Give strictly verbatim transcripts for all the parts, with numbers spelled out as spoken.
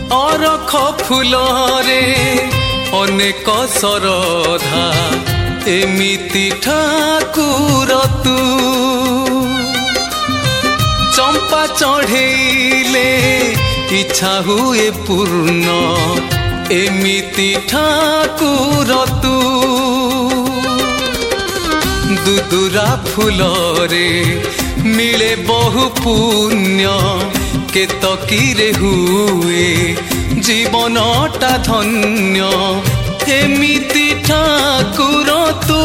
अरख फुलरे अनेक सरधा एमिति ठाकुर तू चंपा चढ़ेले इच्छा हुए पूर्ण एमिति ठाकुर तू दुदुरा फुलरे मिले बहु पुण्य केतकीरे हुए जीवनटा धन्य एमिति ठाकुर तू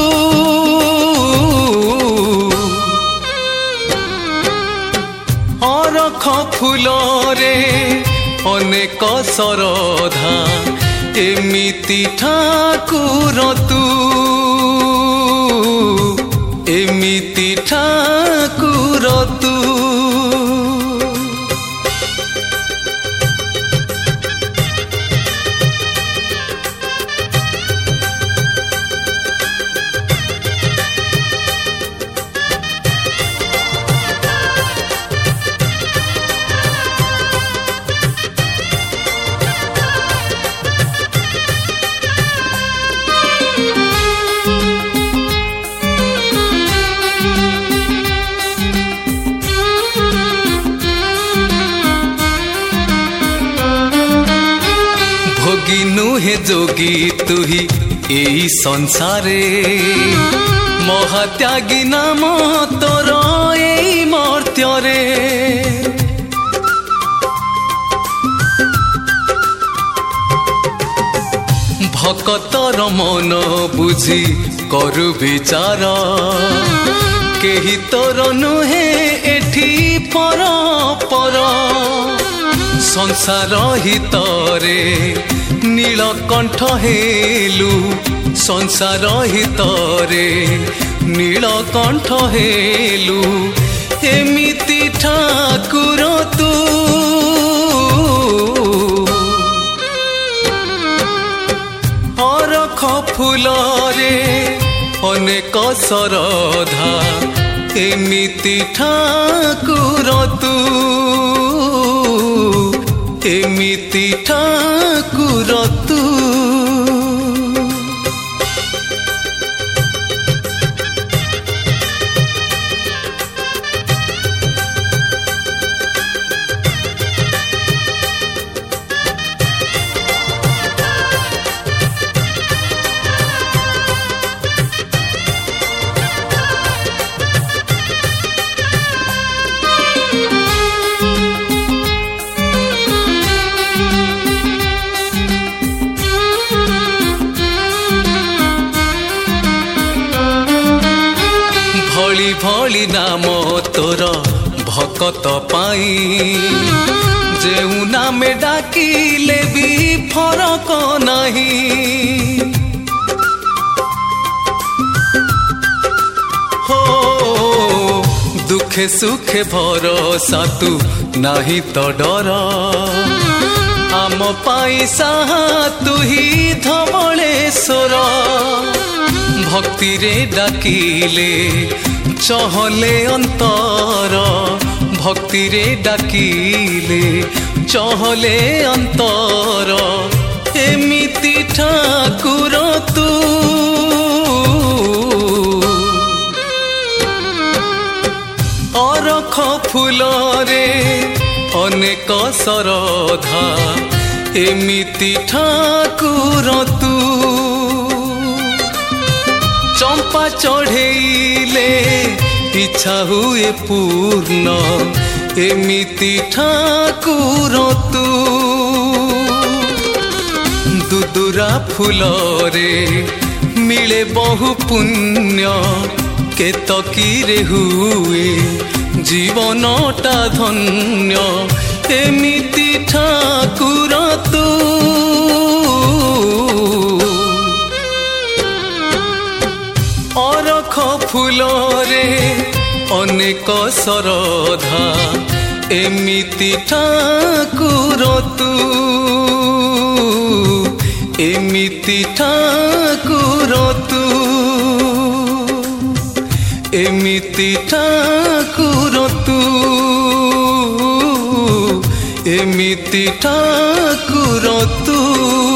अरख फुलरे अनेक सरधा एमिति ठाकुर तू एमिति ठाकुर तू भोगी नुहे जोगी तुही एई संसारे महात्यागी नाम तोर एई मर्त्यरे भक्तर मन बुझी करु विचार केही तोर नुहे एठी पर पर संसार हितरे नीलकंठ हेलु संसार हितरे नीलकंठ हेलु एमिति ठाकुर तू अरख फुलरे अनेक सरधा एमिति ठाकुर तू एमिति ठाकुर तू भली भली नाम तोर भकत पाई जेउ नामे डाकिले भी फरक नहीं हो दुखे सुखे भरोसा तू नहीं तो डर आम पाई साहा तू ही धवलेश्वर भक्ति रे डाकिले चहले अंतर भक्ति रे डाकिले चहले अंतर एमिति ठाकुर तू अरख फुलरे अनेक सरधा एमिति ठाकुर तू चंपा चढ़ेले इच्छा हुए पूर्ण एमिति ठाकुर तू दुदुरा फुलरे मिले बहु पुण्य केतकीरे हुए जीवनटा धन्य एमिति ठाकुर तू अरख फुलरे अनेक सरधा एमिति ठाकुर तू एमिति ठाकुर तू एमिति ठाकुर तू एमिति ठाकुर तू